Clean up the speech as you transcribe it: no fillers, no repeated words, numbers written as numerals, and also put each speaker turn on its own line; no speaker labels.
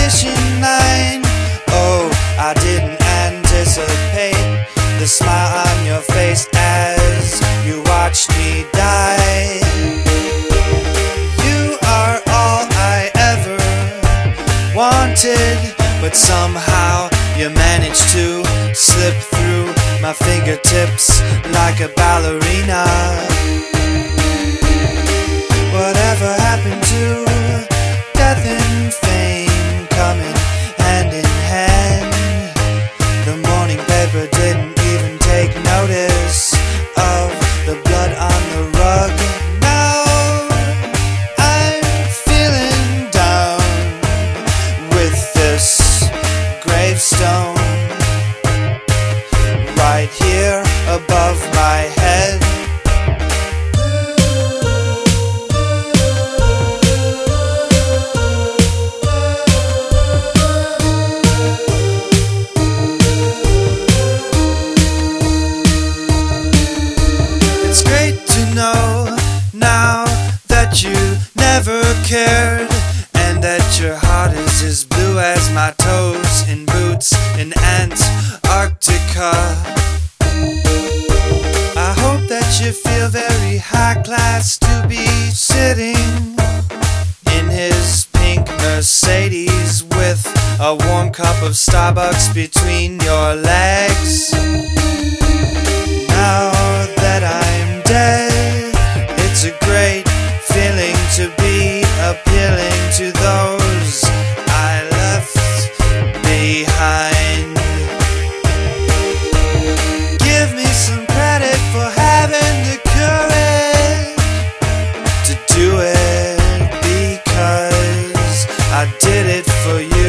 finishing line. Oh, I didn't anticipate the smile on your face as you watched me die. You are all I ever wanted, but somehow you managed to slip through my fingertips like a ballerina. Whatever happened to death and fame coming hand in hand? The morning paper didn't even take notice of the blood on the rug. Now I'm feeling down with this gravestone right here above my head. It's great to know now that you never cared, and that your heart is as blue as my toes in boots in Antarctica. I hope that you feel very high class to be sitting in his pink Mercedes with a warm cup of Starbucks between your legs. Now that I'm dead, it's a great feeling to be appealing to those I left behind. Give me some credit for having the courage to do it, because I did it for you.